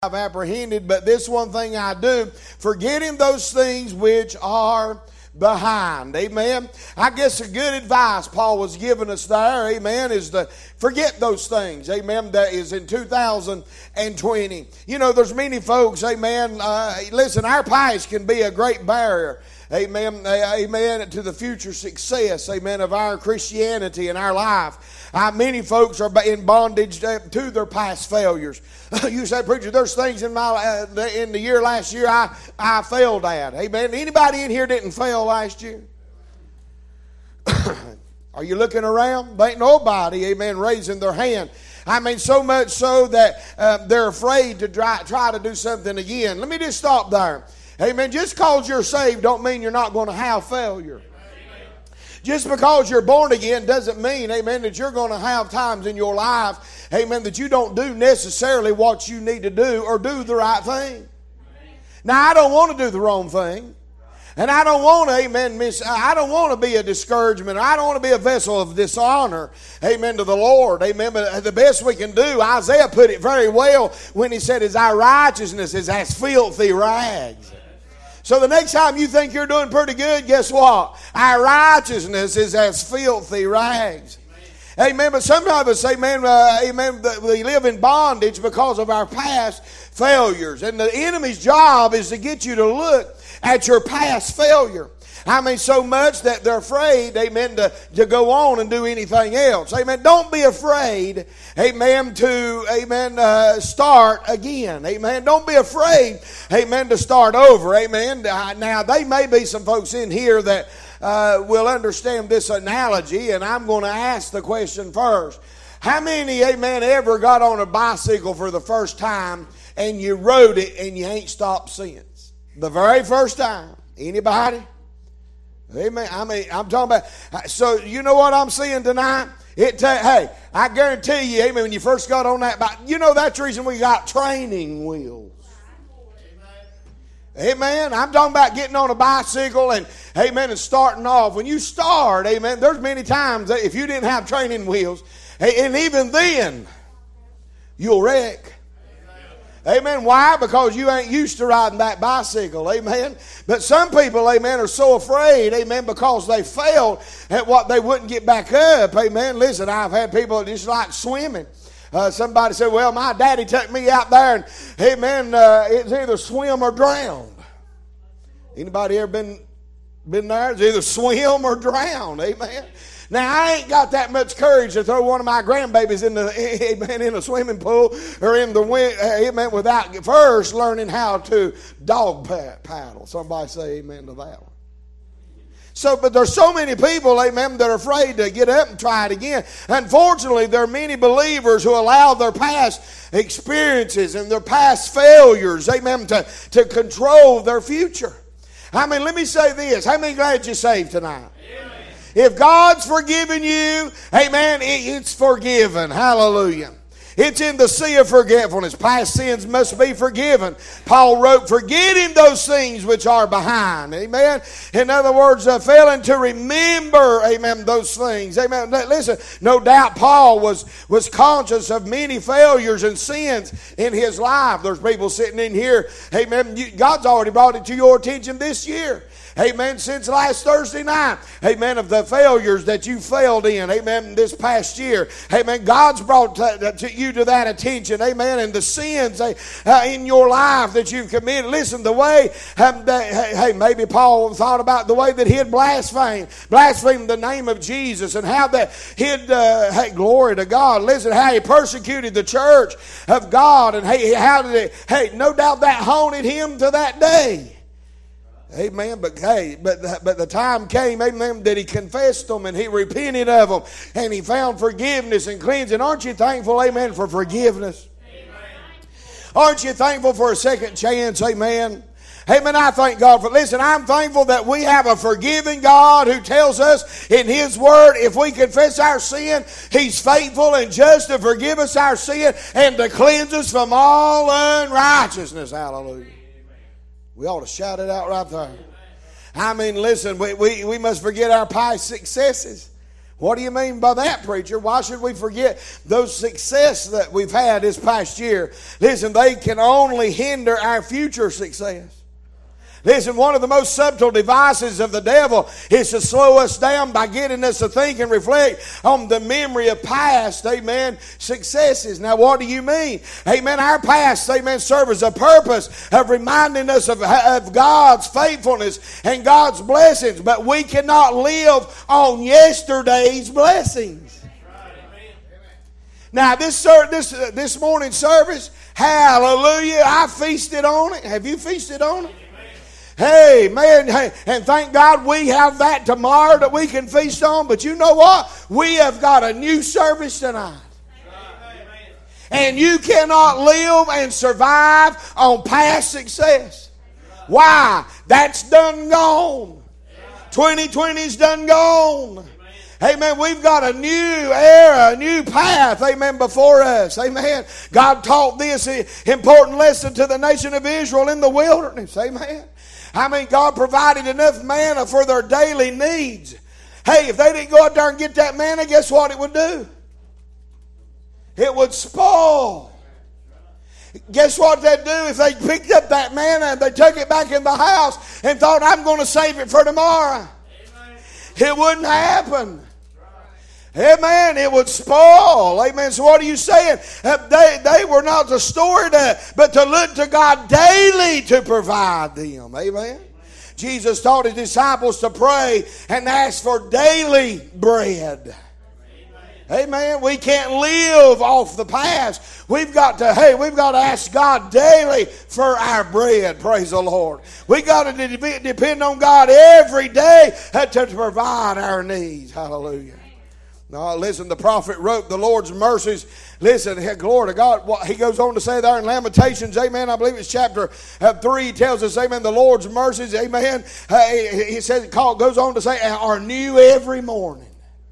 I've apprehended, but this one thing I do, forgetting those things which are behind. Amen. I guess a good advice Paul was giving us there, amen, is to forget those things. Amen. That is in 2020. You know, there's many folks, amen. Listen, our past can be a great barrier. Amen, amen, to the future success, amen, of our Christianity and our life. Many folks are in bondage to their past failures. You say, preacher, there's things in the year last year I failed at. Amen. Anybody in here didn't fail last year? Are you looking around? There ain't nobody, amen, raising their hand. I mean, so much so that they're afraid to try to do something again. Let me just stop there. Amen. Just because you're saved don't mean you're not going to have failure. Amen. Just because you're born again doesn't mean, amen, that you're going to have times in your life, amen, that you don't do necessarily what you need to do or do the right thing. Amen. Now, I don't want to do the wrong thing. And I don't want to, amen, I don't want to be a discouragement. I don't want to be a vessel of dishonor, amen, to the Lord, amen. But the best we can do, Isaiah put it very well when he said, "As our righteousness is as filthy rags." So the next time you think you're doing pretty good, guess what? Our righteousness is as filthy rags. Amen. But some of us, amen, we live in bondage because of our past failures. And the enemy's job is to get you to look at your past failure. I mean, so much that they're afraid, amen, to go on and do anything else. Amen. Don't be afraid, amen, to, start again. Amen. Don't be afraid, amen, to start over. Amen. Now, there may be some folks in here that will understand this analogy, and I'm going to ask the question first. How many, amen, ever got on a bicycle for the first time and you rode it and you ain't stopped since? The very first time. Anybody? Amen. I mean, I'm talking about, so you know what I'm seeing tonight? Hey, I guarantee you, amen, when you first got on that bike, you know that's the reason we got training wheels. Amen. I'm talking about getting on a bicycle and, amen, and starting off. When you start, amen, there's many times that if you didn't have training wheels, and even then, you'll wreck. Amen. Why? Because you ain't used to riding that bicycle. Amen. But some people, amen, are so afraid, amen, because they failed at what they wouldn't get back up. Amen. Listen, I've had people just like swimming. Somebody said, well, my daddy took me out there and, amen, it's either swim or drown. Anybody ever been there? It's either swim or drown. Amen. Now, I ain't got that much courage to throw one of my grandbabies in a swimming pool or in the wind, amen, without first learning how to dog paddle. Somebody say amen to that one. So, but there's so many people, amen, that are afraid to get up and try it again. Unfortunately, there are many believers who allow their past experiences and their past failures, amen, to control their future. I mean, let me say this. How many glad you're saved tonight? Amen. If God's forgiven you, amen, it's forgiven. Hallelujah. It's in the sea of forgetfulness. Past sins must be forgiven. Paul wrote, forgetting those things which are behind. Amen. In other words, failing to remember, amen, those things. Amen. Listen, no doubt Paul was conscious of many failures and sins in his life. There's people sitting in here, amen, God's already brought it to your attention this year. Amen. Since last Thursday night. Amen. Of the failures that you failed in. Amen. This past year. Amen. God's brought you to that attention. Amen. And the sins in your life that you've committed. Listen, the way, maybe Paul thought about the way that he had blasphemed the name of Jesus and how that he'd, glory to God. Listen, how he persecuted the church of God and how did it, no doubt that haunted him to that day. Amen. But the time came, amen, that he confessed them and he repented of them and he found forgiveness and cleansing. Aren't you thankful, amen, for forgiveness? Amen. Aren't you thankful for a second chance, amen? Amen. I thank God for, listen, I'm thankful that we have a forgiving God who tells us in His Word, if we confess our sin, He's faithful and just to forgive us our sin and to cleanse us from all unrighteousness. Hallelujah. We ought to shout it out right there. I mean, listen, we must forget our past successes. What do you mean by that, preacher? Why should we forget those success that we've had this past year? Listen, they can only hinder our future success. Listen, one of the most subtle devices of the devil is to slow us down by getting us to think and reflect on the memory of past, amen, successes. Now, what do you mean? Amen, our past, amen, serves a purpose of reminding us of God's faithfulness and God's blessings. But we cannot live on yesterday's blessings. Now, this morning's service, hallelujah, I feasted on it. Have you feasted on it? Hey, man, hey, and thank God we have that tomorrow that we can feast on. But you know what? We have got a new service tonight. And you cannot live and survive on past success. Why? That's done gone. 2020's done gone. Amen. We've got a new era, a new path, amen, before us. Amen. God taught this important lesson to the nation of Israel in the wilderness. Amen. I mean, God provided enough manna for their daily needs. Hey, if they didn't go out there and get that manna, guess what it would do? It would spoil. Guess what they'd do if they picked up that manna and they took it back in the house and thought, I'm going to save it for tomorrow? It wouldn't happen. Amen. It would spoil. Amen. So what are you saying? They were not to store it up, but to look to God daily to provide them. Amen. Jesus taught his disciples to pray and ask for daily bread. Amen. We can't live off the past. We've got to ask God daily for our bread. Praise the Lord. We got to depend on God every day to provide our needs. Hallelujah. Now, listen, the prophet wrote the Lord's mercies. Listen, glory to God. What he goes on to say there in Lamentations, amen, I believe it's chapter 3, tells us, amen, the Lord's mercies, amen. He says, goes on to say, are new every morning.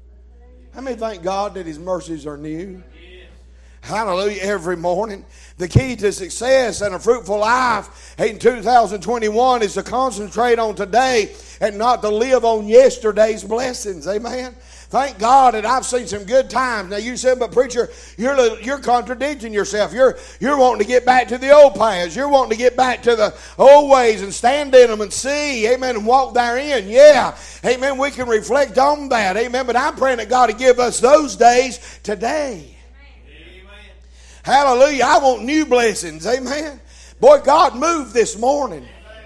How many thank God that his mercies are new? Hallelujah, every morning. The key to success and a fruitful life in 2021 is to concentrate on today and not to live on yesterday's blessings. Amen. Thank God that I've seen some good times. Now you said, but preacher, you're contradicting yourself. You're wanting to get back to the old paths. You're wanting to get back to the old ways and stand in them and see, amen, and walk therein. Yeah, amen, we can reflect on that, amen, but I'm praying that God to give us those days today. Amen. Hallelujah, I want new blessings, amen. Boy, God moved this morning.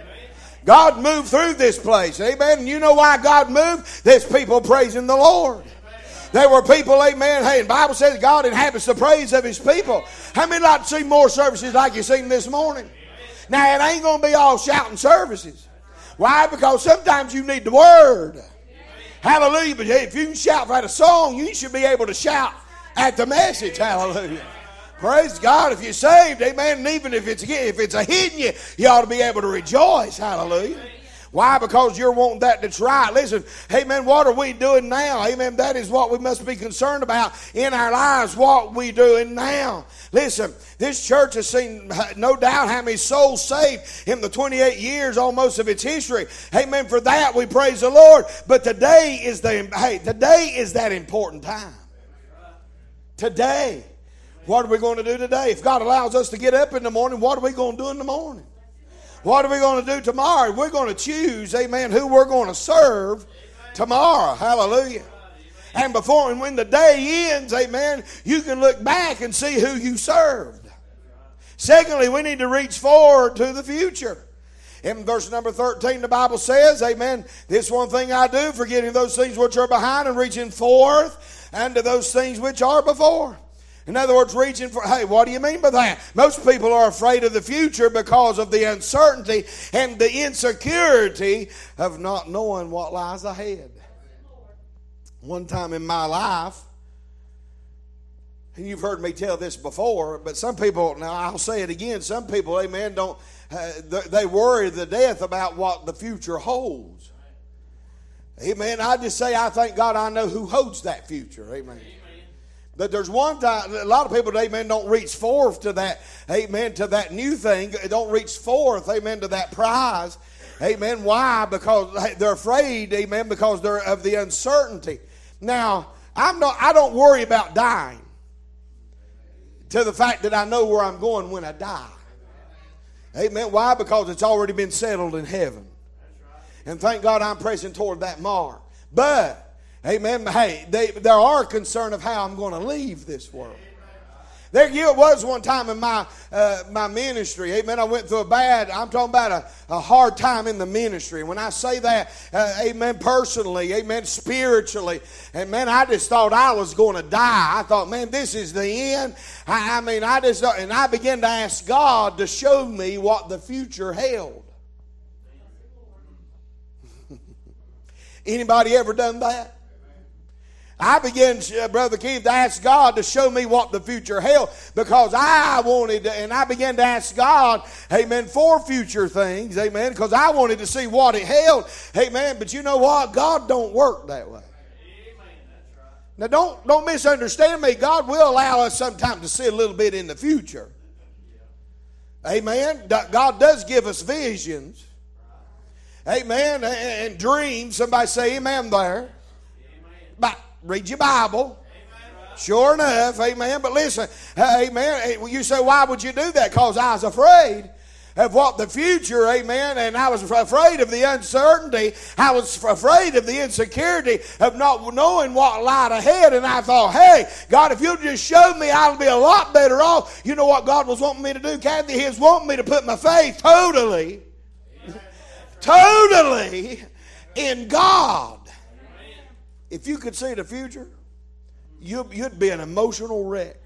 God moved through this place. Amen. And you know why God moved? There's people praising the Lord. There were people, amen. Hey, the Bible says God inhabits the praise of his people. How many like to see more services like you've seen this morning? Now, it ain't going to be all shouting services. Why? Because sometimes you need the word. Hallelujah. But if you can shout at a song, you should be able to shout at the message. Hallelujah. Praise God. If you're saved, amen, and even if it's a hidden you ought to be able to rejoice. Hallelujah. Why? Because you're wanting that that's right. Listen, amen, what are we doing now? Amen, that is what we must be concerned about in our lives, what we doing now. Listen, this church has seen no doubt how many souls saved in the 28 years almost of its history. Amen, for that we praise the Lord. But today is that important time. Today. What are we going to do today? If God allows us to get up in the morning, what are we going to do in the morning? What are we going to do tomorrow? We're going to choose, amen, who we're going to serve tomorrow. Hallelujah. And when the day ends, amen, you can look back and see who you served. Secondly, we need to reach forward to the future. In verse number 13, the Bible says, amen, this one thing I do, forgetting those things which are behind and reaching forth unto those things which are before. In other words, reaching for, hey, what do you mean by that? Most people are afraid of the future because of the uncertainty and the insecurity of not knowing what lies ahead. One time in my life, and you've heard me tell this before, but some people, now I'll say it again, some people, amen, they worry to death about what the future holds. Amen. I just say, I thank God I know who holds that future. Amen. But there's one time, a lot of people, amen, don't reach forth to that, amen, to that new thing. Don't reach forth, amen, to that prize. Amen. Why? Because they're afraid, amen, because they're of the uncertainty. Now, I don't worry about dying to the fact that I know where I'm going when I die. Amen. Why? Because it's already been settled in heaven. And thank God I'm pressing toward that mark. But, amen, hey, there are concern of how I'm going to leave this world. There was one time in my ministry, amen, I went through I'm talking about a hard time in the ministry. When I say that, amen, personally, amen, spiritually, and man, I just thought I was going to die. I thought, man, this is the end. And I began to ask God to show me what the future held. Anybody ever done that? I began, Brother Keith, to ask God to show me what the future held, because I wanted to, and I began to ask God, amen, for future things, amen, because I wanted to see what it held, amen. But you know what? God don't work that way. Now don't misunderstand me. God will allow us sometimes to see a little bit in the future. Amen. God does give us visions. Amen. And dreams. Somebody say amen there. But read your Bible. Sure enough, amen. But listen, amen. You say, why would you do that? Because I was afraid of what the future, amen. And I was afraid of the uncertainty. I was afraid of the insecurity of not knowing what lied ahead. And I thought, hey, God, if you'll just show me, I'll be a lot better off. You know what God was wanting me to do, Kathy? He was wanting me to put my faith totally in God. If you could see the future, you'd be an emotional wreck.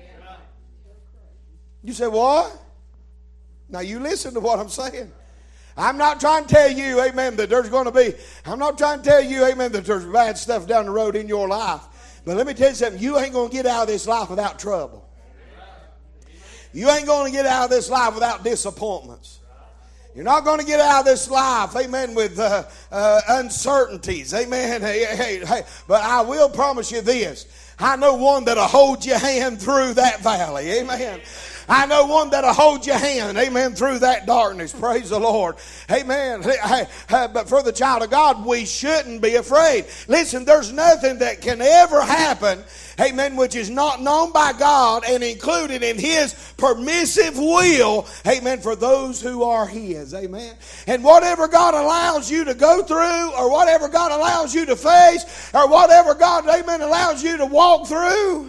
You say, what? Now you listen to what I'm saying. I'm not trying to tell you, amen, that there's going to be, I'm not trying to tell you, amen, that there's bad stuff down the road in your life. But let me tell you something, you ain't going to get out of this life without trouble. You ain't going to get out of this life without disappointments. You're not going to get out of this life, amen, with uncertainties, amen. Hey, but I will promise you this. I know one that'll hold your hand through that valley, amen. I know one that'll hold your hand, amen, through that darkness. Praise the Lord. Amen. But for the child of God, we shouldn't be afraid. Listen, there's nothing that can ever happen, amen, which is not known by God and included in His permissive will, amen, for those who are His, amen. And whatever God allows you to go through, or whatever God allows you to face, or whatever God, amen, allows you to walk through,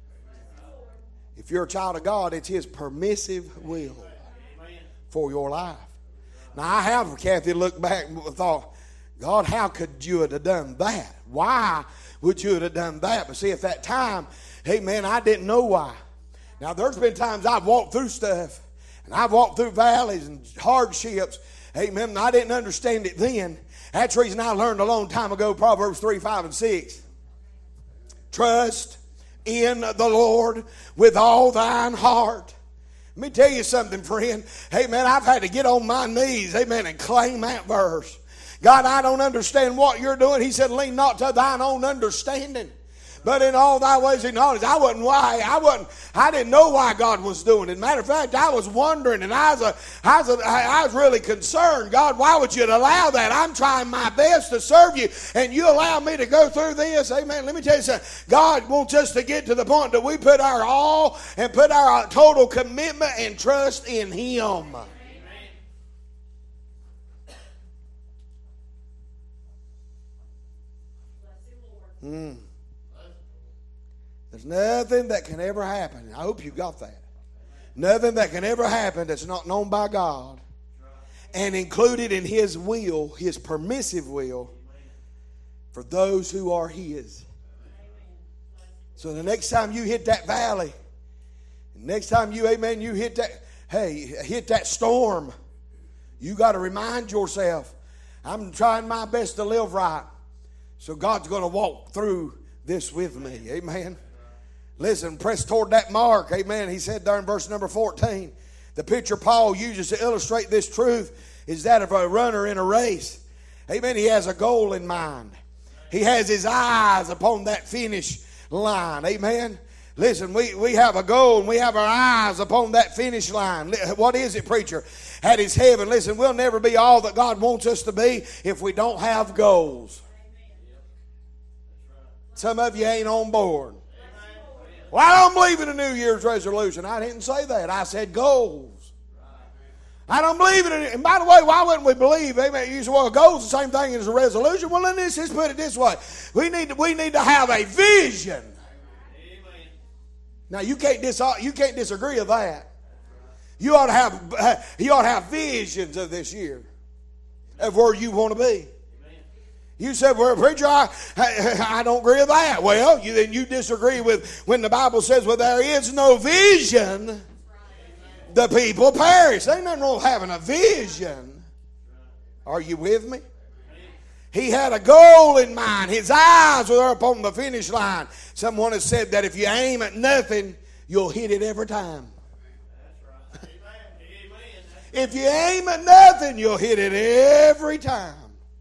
if you're a child of God, it's His permissive will for your life. Now, I have, Kathy, looked back and thought, God, how could you have done that? Why would you have done that? But see, at that time, hey, man, I didn't know why. Now, there's been times I've walked through stuff, and I've walked through valleys and hardships. Amen. I didn't understand it then. That's the reason I learned a long time ago, Proverbs 3, 5, and 6. Trust in the Lord with all thine heart. Let me tell you something, friend. Hey, man, I've had to get on my knees, amen, and claim that verse. God, I don't understand what you're doing. He said, lean not to thine own understanding, but in all thy ways acknowledge. I didn't know why God was doing it. Matter of fact, I was wondering, and I was really concerned. God, why would you allow that? I'm trying my best to serve you, and you allow me to go through this. Amen. Let me tell you something. God wants us to get to the point that we put our all and put our total commitment and trust in Him. There's nothing that can ever happen. I hope you got that. Nothing that can ever happen that's not known by God and included in His will, His permissive will, for those who are His. So the next time you hit that valley, next time you, amen, you hit that storm, you got to remind yourself, I'm trying my best to live right. So God's going to walk through this with me. Amen. Listen, press toward that mark. Amen. He said there in verse number 14, the picture Paul uses to illustrate this truth is that of a runner in a race. Amen. He has a goal in mind. He has his eyes upon that finish line. Amen. Listen, we have a goal and we have our eyes upon that finish line. What is it, preacher? At His heaven. Listen, we'll never be all that God wants us to be if we don't have goals. Some of you ain't on board. Well, I don't believe in a New Year's resolution. I didn't say that. I said goals. I don't believe in it. And by the way, why wouldn't we believe? Amen. You say, well, a goal is the same thing as a resolution. Well, let's just put it this way. We need to have a vision. Amen. Now, you can't disagree with that. You ought to have visions of this year, of where you want to be. You said, well, preacher, I don't agree with that. Well, then you disagree with when the Bible says, well, there is no vision, the people perish. Ain't nothing wrong with having a vision. Are you with me? He had a goal in mind. His eyes were up on the finish line. Someone has said that if you aim at nothing, you'll hit it every time. If you aim at nothing, you'll hit it every time.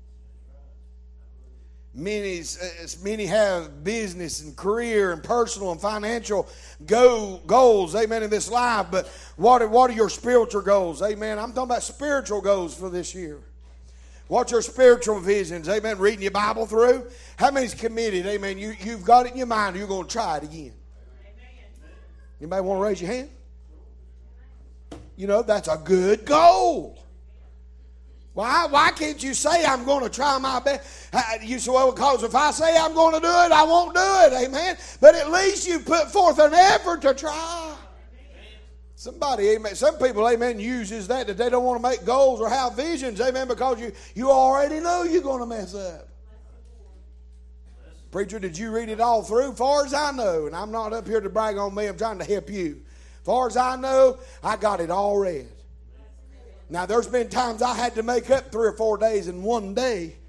Many have business and career and personal and financial goals, amen, in this life. But what are your spiritual goals? Amen. I'm talking about spiritual goals for this year. What's your spiritual visions? Amen. Reading your Bible through. How many's committed? Amen. You've got it in your mind. You're going to try it again. Anybody want to raise your hand? You know, that's a good goal. Why can't you say, I'm going to try my best? You say, well, because if I say I'm going to do it, I won't do it. Amen. But at least you put forth an effort to try. Somebody, amen. Some people, amen, uses that they don't want to make goals or have visions, amen, because you already know you're going to mess up. Preacher, did you read it all through? Far as I know, and I'm not up here to brag on me, I'm trying to help you. Far as I know, I got it all read. Now, there's been times I had to make up 3 or 4 days in one day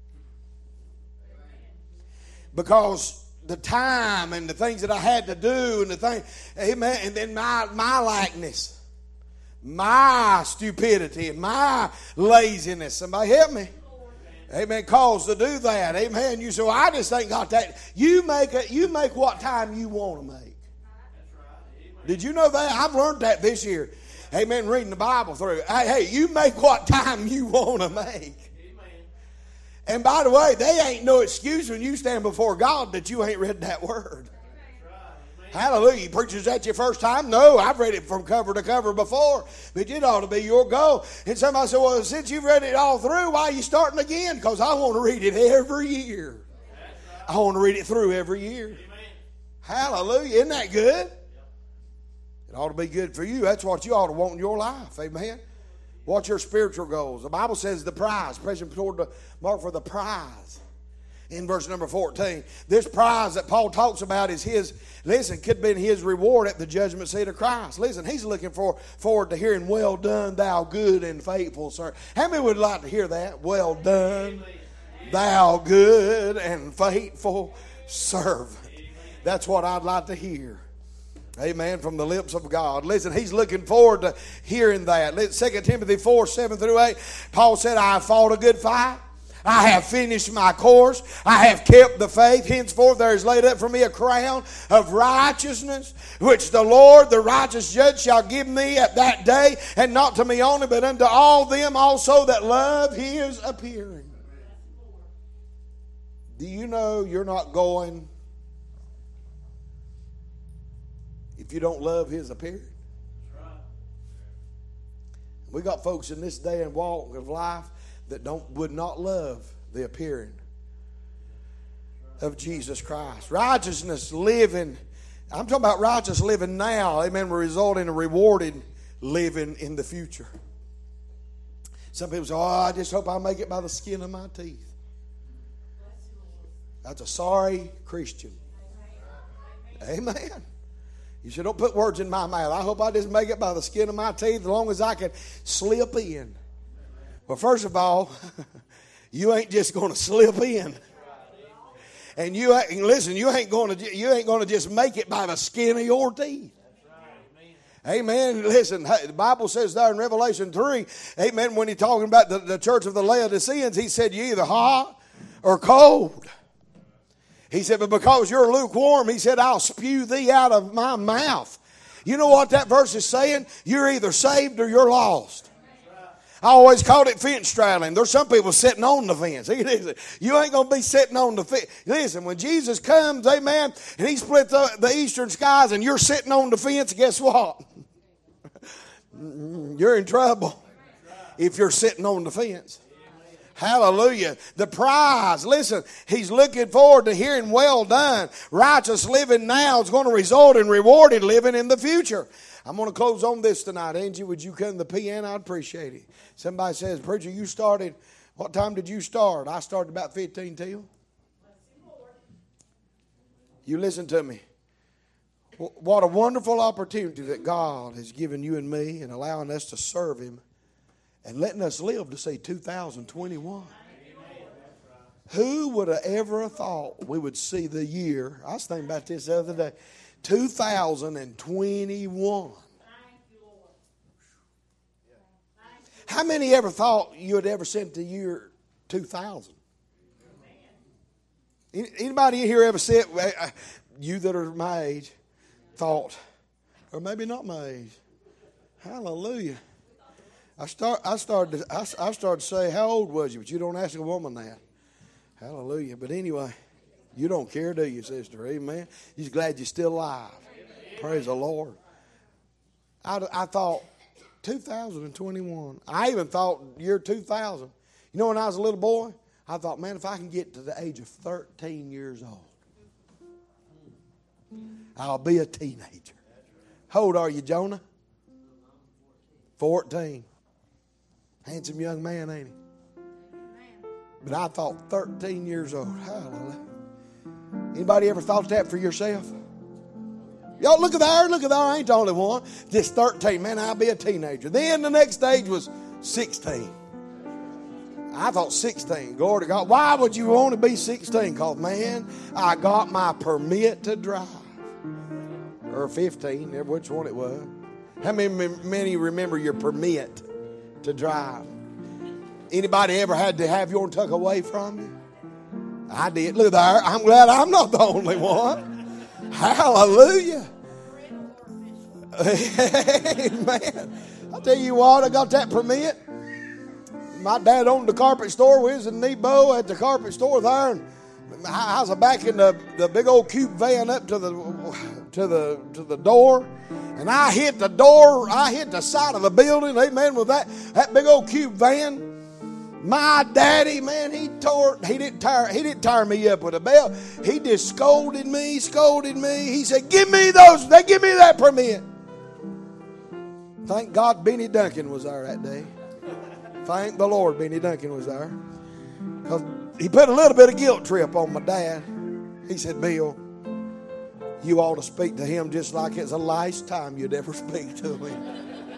because the time and the things that I had to do and the thing, amen, and then my lackness, my stupidity, and my laziness. Somebody help me. Amen. Cause to do that. Amen. You say, well, I just ain't got that. You make what time you want to make. Did you know that? I've learned that this year. Amen. Reading the Bible through. Hey, you make what time you want to make. And by the way, they ain't no excuse when you stand before God that you ain't read that word. Hallelujah. Preachers, that your first time? No, I've read it from cover to cover before. But it ought to be your goal. And somebody said, well, since you've read it all through, why are you starting again? Because I want to read it every year. I want to read it through every year. Hallelujah. Isn't that good? It ought to be good for you. That's what you ought to want in your life. Amen. What's your spiritual goals? The Bible says the prize. Pressing toward the mark for the prize. In verse number 14. This prize that Paul talks about is his, listen, could be his reward at the judgment seat of Christ. Listen, he's looking forward to hearing, well done, thou good and faithful servant. How many would like to hear that? Well done, thou good and faithful servant. That's what I'd like to hear. Amen. From the lips of God. Listen, he's looking forward to hearing that. 2 Timothy 4, 7 through 8. Paul said, I have fought a good fight. I have finished my course. I have kept the faith. Henceforth there is laid up for me a crown of righteousness, which the Lord, the righteous judge, shall give me at that day, and not to me only, but unto all them also that love his appearing. Do you know you're not going if you don't love his appearing? We got folks in this day and walk of life that would not love the appearing of Jesus Christ. Righteousness living, I'm talking about righteous living now, amen, will result in a rewarded living in the future. Some people say, oh, I just hope I make it by the skin of my teeth. That's a sorry Christian. Amen. You said, don't put words in my mouth. I hope I just make it by the skin of my teeth as long as I can slip in. Well, first of all, you ain't just going to slip in. And you ain't going to just make it by the skin of your teeth. Amen. Listen, the Bible says there in Revelation 3, amen, when he's talking about the church of the Laodiceans, he said, you're either hot or cold. He said, but because you're lukewarm, he said, I'll spew thee out of my mouth. You know what that verse is saying? You're either saved or you're lost. I always called it fence straddling. There's some people sitting on the fence. You ain't going to be sitting on the fence. Listen, when Jesus comes, amen, and he split the eastern skies and you're sitting on the fence, guess what? You're in trouble if you're sitting on the fence. Hallelujah. The prize. Listen, he's looking forward to hearing well done. Righteous living now is going to result in rewarded living in the future. I'm going to close on this tonight. Angie, would you come to the piano? I'd appreciate it. Somebody says, preacher, you started, what time did you start? I started about 15 till. You listen to me. What a wonderful opportunity that God has given you and me and allowing us to serve him and letting us live to see 2021. Who would have ever thought we would see the year? I was thinking about this the other day. 2021. How many ever thought you had ever sent the year 2000? Anybody in here ever said, you that are my age, thought, or maybe not my age? Hallelujah. I started to say, how old was you? But you don't ask a woman that. Hallelujah. But anyway, you don't care, do you, sister? Amen. You're glad you're still alive. Amen. Praise the Lord. I thought 2021. I even thought year 2000. You know, when I was a little boy, I thought, man, if I can get to the age of 13 years old, I'll be a teenager. How old are you, Jonah? 14. Handsome young man, ain't he? But I thought 13 years old. Hallelujah. Anybody ever thought that for yourself? Y'all, look at there. I ain't the only one. Just 13. Man, I'll be a teenager. Then the next stage was 16. I thought 16. Glory to God. Why would you want to be 16? Because, man, I got my permit to drive. Or 15, which one it was. How many remember your permit to drive? Anybody ever had to have yours took away from you? I did. Look there. I'm glad I'm not the only one. Hallelujah. Amen. I'll tell you what, I got that permit. My dad owned the carpet store. We was in Nebo at the carpet store there, and I was back in the big old cube van up to the door, and I hit the door. I hit the side of the building. Amen. With that big old cube van. My daddy, man, he didn't tire me up with a belt. He just scolded me. He said, give me that permit. Thank God Benny Duncan was there that day. Thank the Lord Benny Duncan was there. Because he put a little bit of guilt trip on my dad. He said, Bill, you ought to speak to him just like it's the last time you'd ever speak to him.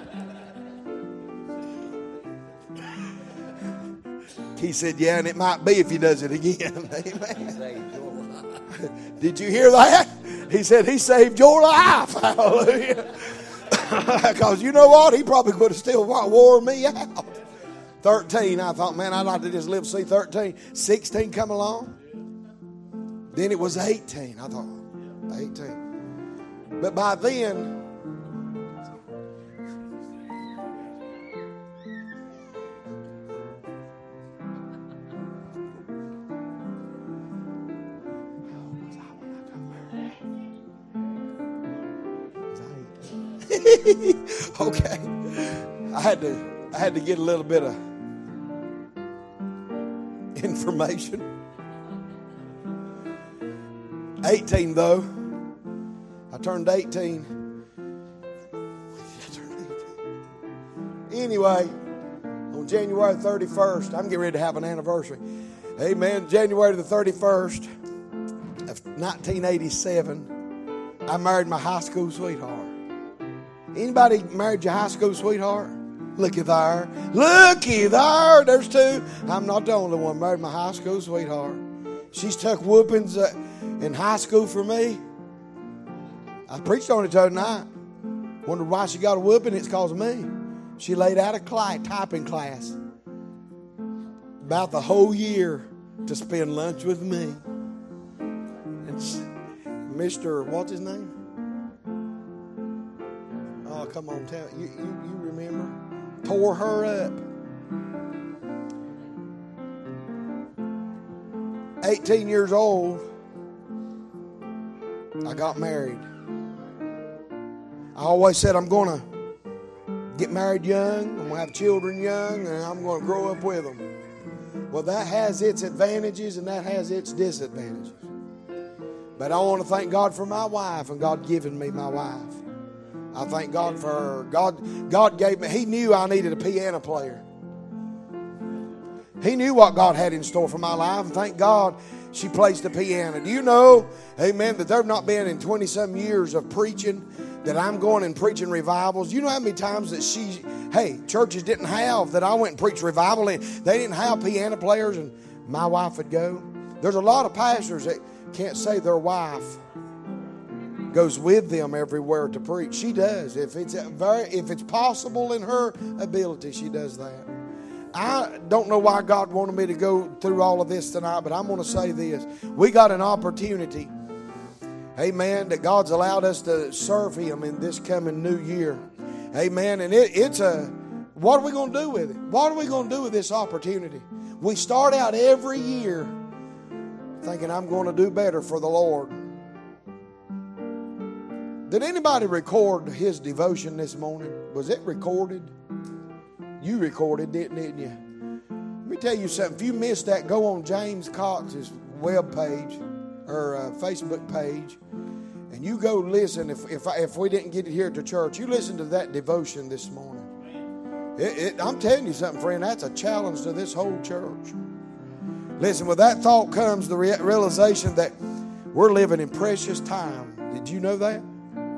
He said, yeah, and it might be if he does it again. Amen. Did you hear that? He said he saved your life. Hallelujah. Because you know what? He probably could have still wore me out. 13, I thought, man, I'd like to just live to see 13. 16 come along. Then it was 18. I thought, 18. But by then, okay, I had to get a little bit of information. 18 though. I turned 18. Anyway, on January 31st, I'm getting ready to have an anniversary. Amen. January the 31st of 1987, I married my high school sweetheart. Anybody married your high school sweetheart? Looky there. There's two. I'm not the only one married my high school sweetheart. She's took whoopings in high school for me. I preached on it the other night. Wondered why she got a whooping. It's because of me. She laid out a typing class about the whole year to spend lunch with me. And Mr. What's his name? Oh, come on, tell you remember? Tore her up. 18 years old, I got married. I always said I'm going to get married young, I'm going to have children young, and I'm going to grow up with them. Well, that has its advantages and that has its disadvantages. But I want to thank God for my wife and God giving me my wife. I thank God for her. God gave me, He knew I needed a piano player. He knew what God had in store for my life, and thank God she plays the piano. Do you know, amen, that there have not been in 20-some years of preaching that I'm going and preaching revivals. You know how many times that churches didn't have, that I went and preached revival and they didn't have piano players and my wife would go. There's a lot of pastors that can't say their wife goes with them everywhere to preach. She does. If it's possible in her ability, she does that. I don't know why God wanted me to go through all of this tonight, but I'm going to say this. We got an opportunity, amen, that God's allowed us to serve Him in this coming new year. Amen. And what are we going to do with it? What are we going to do with this opportunity? We start out every year thinking I'm going to do better for the Lord. Did anybody record his devotion this morning? Was it recorded? You recorded it, didn't you? Let me tell you something. If you missed that, go on James Cox's web page or Facebook page, and you go listen. If we didn't get it here at the church, you listen to that devotion this morning. I'm telling you something, friend. That's a challenge to this whole church. Listen, with that thought comes the realization that we're living in precious time. Did you know that?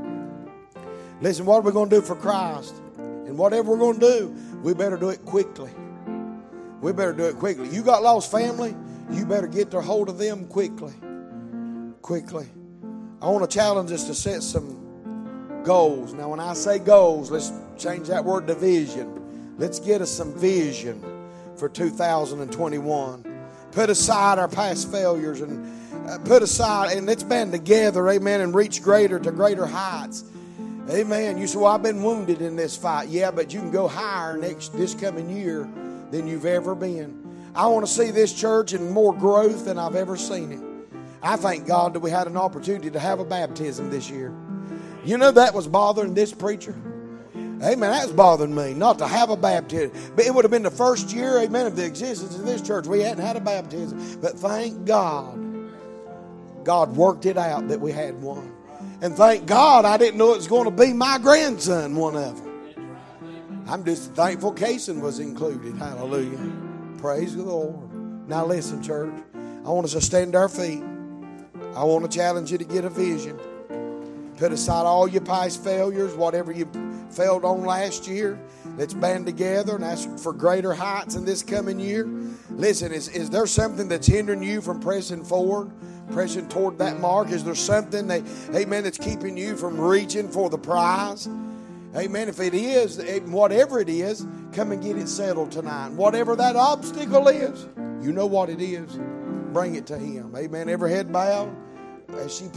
Listen, what are we going to do for Christ? And whatever we're going to do, we better do it quickly. We better do it quickly. You got lost family, you better get a hold of them quickly. Quickly. I want to challenge us to set some goals. Now, when I say goals, let's change that word to vision. Let's get us some vision for 2021. Put aside our past failures and let's band together, amen, and reach to greater heights. Amen. You say, well, I've been wounded in this fight. Yeah, but you can go higher this coming year than you've ever been. I want to see this church in more growth than I've ever seen it. I thank God that we had an opportunity to have a baptism this year. You know that was bothering this preacher? Amen. That was bothering me, not to have a baptism. But it would have been the first year, amen, of the existence of this church. We hadn't had a baptism. But thank God, God worked it out that we had one. And thank God I didn't know it was going to be my grandson, one of them. I'm just thankful Cason was included. Hallelujah. Praise the Lord. Now listen, church. I want us to stand to our feet. I want to challenge you to get a vision. Put aside all your past failures, whatever you failed on last year. Let's band together and ask for greater heights in this coming year. Listen, is there something that's hindering you from pressing forward? Pressing toward that mark? Is there something that's keeping you from reaching for the prize? Amen. If it is, whatever it is, come and get it settled tonight. Whatever that obstacle is, you know what it is. Bring it to Him. Amen. Every head bowed as she